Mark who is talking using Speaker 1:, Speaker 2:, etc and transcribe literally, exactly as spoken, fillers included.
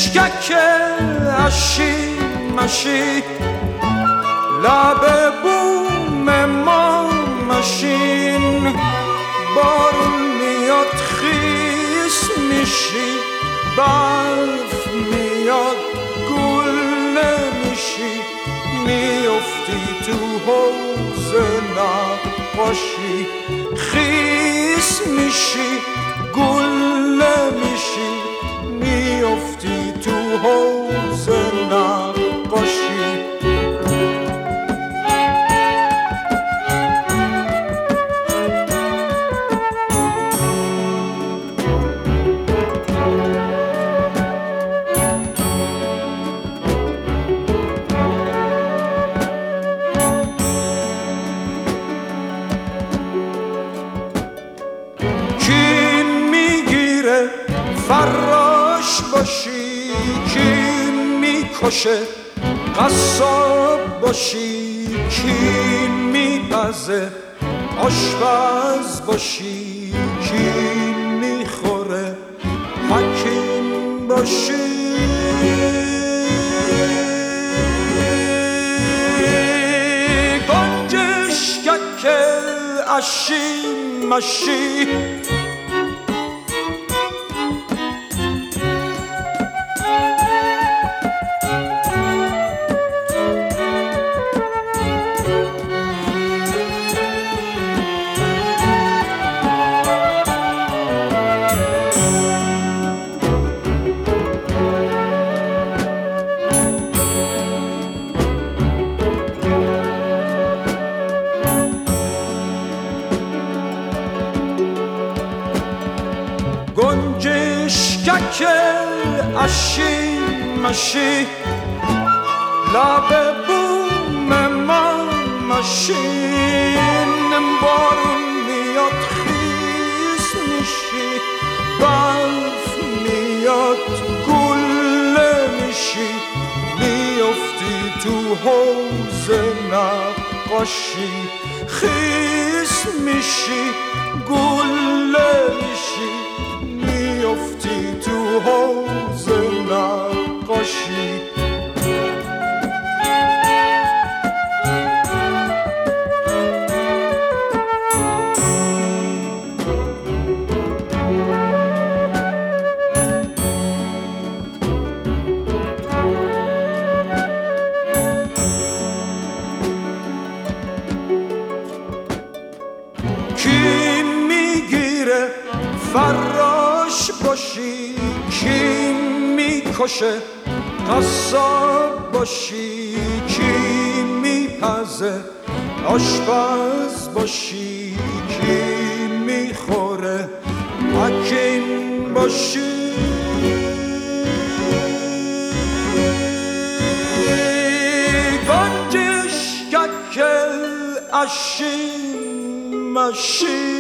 Speaker 1: گنجشکک اشی مشی لب بوم ما مشین بارون میاد خیس میشی برف میاد گل نمیشی میافتی تو حوض نقاشی خیس میشی گل نمیشی میافتی تو حوض نقاشی فراش باشی کی میکشه قصاب باشی کی میپزه آشپز باشی کی میخوره حکیم باشی گنجشکک اشی مشی گنجشکک اشی مشی لب بوم ما مشین بارون میاد خیس میشی برف میاد گل میشی میافتی تو حوض نقاشی خیس میشی گل میشی میافتی تو حوض نقاشی کی میگیره فراش باشی کی میکشه قصاب باشی کی میپزه آشپز باشی کی میخوره حکیم باشی گنجشکک اشی مشی